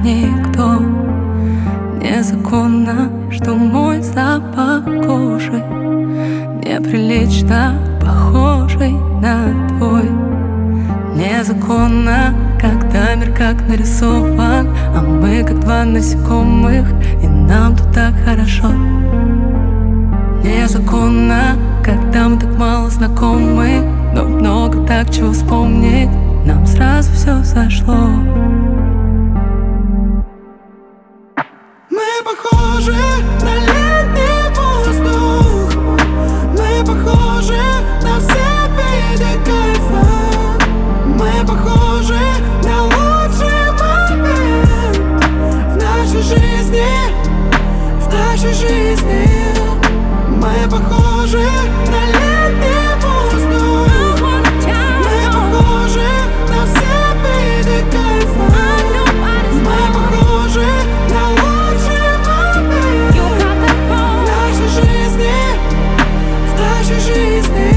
никто. Незаконно, что мой запах кожи неприлично похожий на твой. Незаконно, когда мир как нарисован, а мы как два насекомых, и нам тут так хорошо. Незаконно, когда мы так мало знакомы, но много так чего вспомнить, нам сразу все сошло. Мы похожи на летний воздух, мы похожи на все виды кайфа, мы похожи на лучший момент в нашей жизни, в нашей жизни. Мы похожи на летний воздух, мы похожи на все виды кайфа, мы похожи на лучший момент в нашей жизни, в нашей жизни.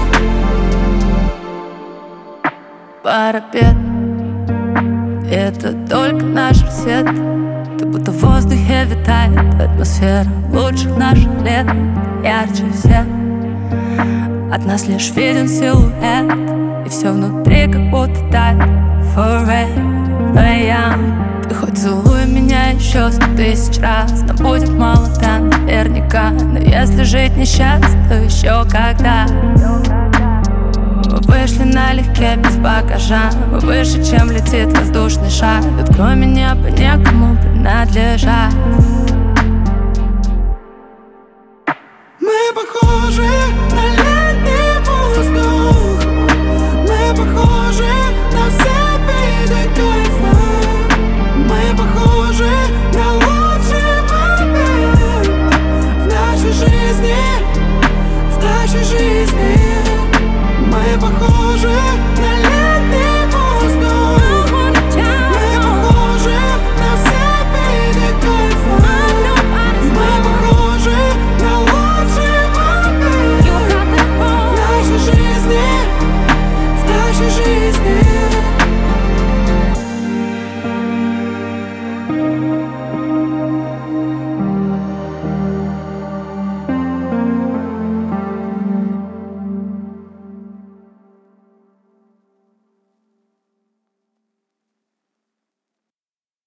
Парапет — это только наш рассвет. Ты будто в воздухе витает атмосфера лучших наших лет. Ярче всех от нас лишь виден силуэт, и все внутри как будто тает. Forever young. Ты хоть целуй меня еще 100 000 раз, но будет мало, да, наверняка. Но если жить несчастно, то еще когда. Мы вышли налегке, без багажа, мы выше, чем летит воздушный шар. Тут кроме неба некому принадлежать.